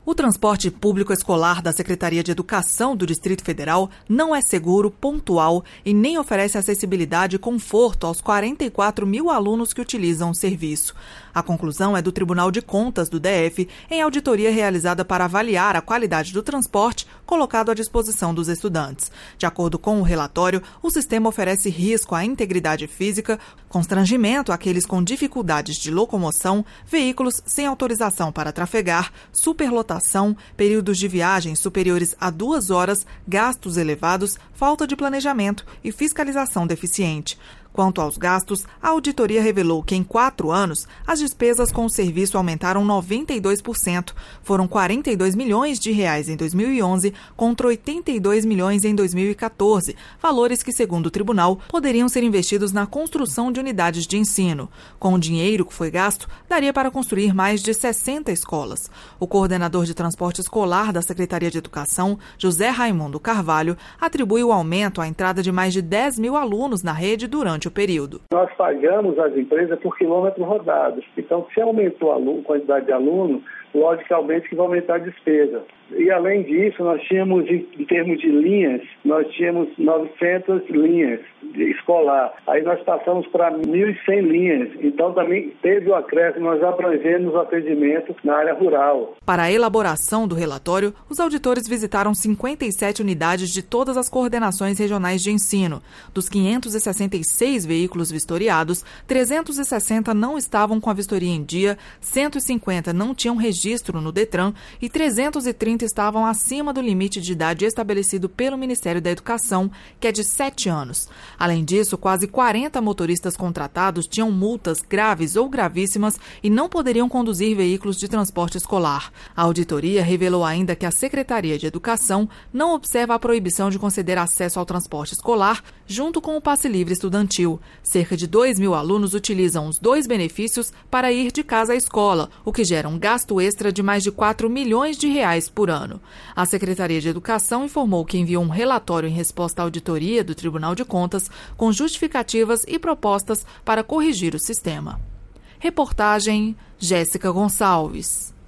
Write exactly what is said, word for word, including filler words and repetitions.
O transporte público escolar da Secretaria de Educação do Distrito Federal não é seguro, pontual e nem oferece acessibilidade e conforto aos quarenta e quatro mil alunos que utilizam o serviço. A conclusão é do Tribunal de Contas do D F em auditoria realizada para avaliar a qualidade do transporte colocado à disposição dos estudantes. De acordo com o relatório, o sistema oferece risco à integridade física, constrangimento àqueles com dificuldades de locomoção, veículos sem autorização para trafegar, superlotação, períodos de viagem superiores a duas horas, gastos elevados, falta de planejamento e fiscalização deficiente. Quanto aos gastos, a auditoria revelou que em quatro anos, as despesas com o serviço aumentaram noventa e dois por cento. Foram quarenta e dois milhões de reais em dois mil e onze contra oitenta e dois milhões em dois mil e quatorze, valores que, segundo o tribunal, poderiam ser investidos na construção de unidades de ensino. Com o dinheiro que foi gasto, daria para construir mais de sessenta escolas. O coordenador de transporte escolar da Secretaria de Educação, José Raimundo Carvalho, atribui o aumento à entrada de mais de dez mil alunos na rede durante o período. Nós pagamos as empresas por quilômetros rodados. Então, se aumentou a quantidade de alunos, logicamente que vai aumentar a despesa. E, além disso, nós tínhamos, em termos de linhas, nós tínhamos novecentas linhas de escolar. Aí nós passamos para mil e cem linhas. Então, também teve o acréscimo, nós abrangemos o atendimento na área rural. Para a elaboração do relatório, os auditores visitaram cinquenta e sete unidades de todas as coordenações regionais de ensino. Dos quinhentos e sessenta e seis veículos vistoriados, trezentos e sessenta não estavam com a vistoria em dia, cento e cinquenta não tinham registro no Detran e trezentos e trinta estavam acima do limite de idade estabelecido pelo Ministério da Educação, que é de sete anos. Além disso, quase quarenta motoristas contratados tinham multas graves ou gravíssimas e não poderiam conduzir veículos de transporte escolar. A auditoria revelou ainda que a Secretaria de Educação não observa a proibição de conceder acesso ao transporte escolar junto com o passe livre estudantil. Cerca de dois mil alunos utilizam os dois benefícios para ir de casa à escola, o que gera um gasto extra de mais de quatro milhões de reais por ano. A Secretaria de Educação informou que enviou um relatório em resposta à auditoria do Tribunal de Contas com justificativas e propostas para corrigir o sistema. Reportagem Jéssica Gonçalves.